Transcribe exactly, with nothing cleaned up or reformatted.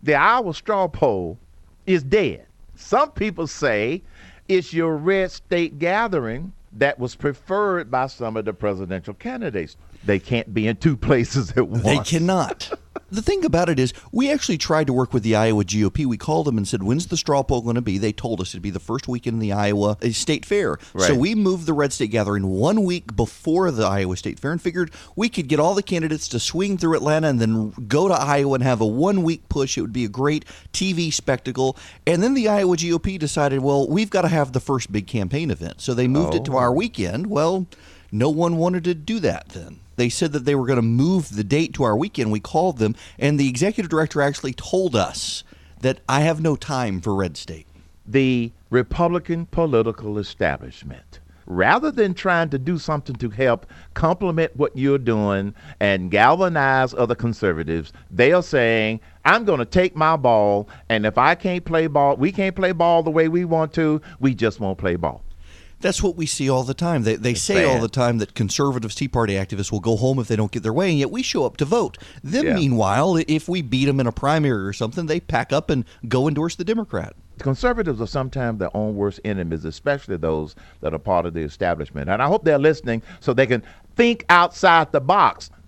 the Iowa straw poll is dead. Some people say it's your red state gathering that was preferred by some of the presidential candidates. They can't be in two places at once. They cannot. The thing about it is, we actually tried to work with the Iowa G O P. We called them and said, when's the straw poll going to be? They told us it'd be the first weekend in the Iowa State Fair. Right. So we moved the Red State Gathering one week before the Iowa State Fair and figured we could get all the candidates to swing through Atlanta and then go to Iowa and have a one-week push. It would be a great T V spectacle. And then the Iowa G O P decided, well, we've got to have the first big campaign event. So they moved Oh. it to our weekend. Well, no one wanted to do that then. They said that they were going to move the date to our weekend. We called them, and the executive director actually told us that I have no time for Red State. The Republican political establishment, rather than trying to do something to help complement what you're doing and galvanize other conservatives, they are saying, I'm going to take my ball, and if I can't play ball, we can't play ball the way we want to, we just won't play ball. That's what we see all the time. They they It's say bad. all the time that conservatives, Tea Party activists will go home if they don't get their way, and yet we show up to vote. Them, Yeah. meanwhile, if we beat them in a primary or something, they pack up and go endorse the Democrat. Conservatives are sometimes their own worst enemies, especially those that are part of the establishment. And I hope they're listening so they can think outside the box.